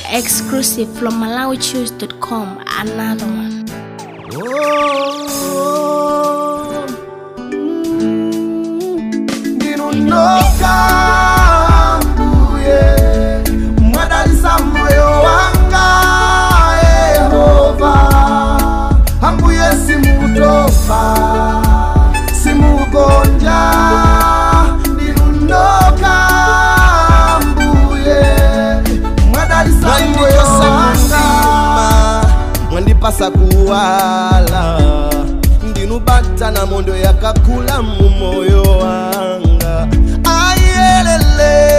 Exclusive from MalawiChoose.com. Another one. Ndinunoka mbuye mwadalisa moyo wanga Yehova ambuye simutofa simugonja ndinunoka mbuye mwadalisa moyo wanga mwandipasa kuwala ndinubata na mondo yakakula mu moyo wanga ayelele.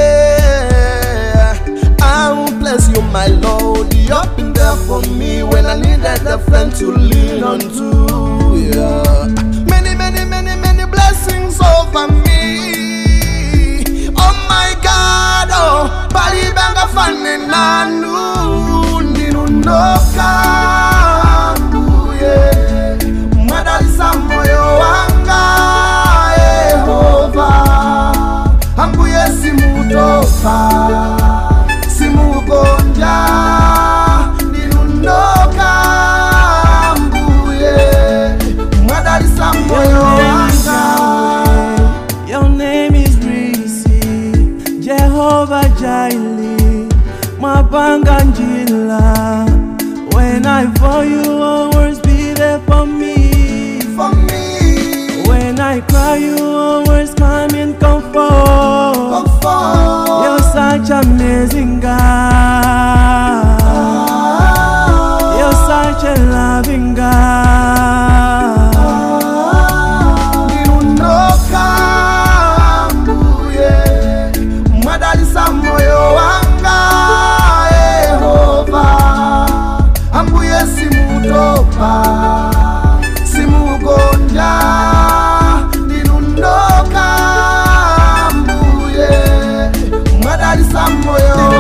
I will bless you my Lord, you've been there for me when I needed a friend to lean on to, yeah. Many blessings over me, oh my God, oh palibanga fane nanu ndinunoka mwadalisa moyo wanga Yehova ambuye simutofa simugonja ndinunoka ambuye mwadalisa moyo wanga. Your name is Risi, Jehovah Jireh, Mapanga Njila. When I fall, you always be there for me. For me. When I cry, you always come and comfort. You're such amazing God. You're such a loving God. Ndinunoka mbuye mwadalisa moyo wanga Yehova ambuye simutofa simugonja ndinunoka mbuye mwadalisa moyo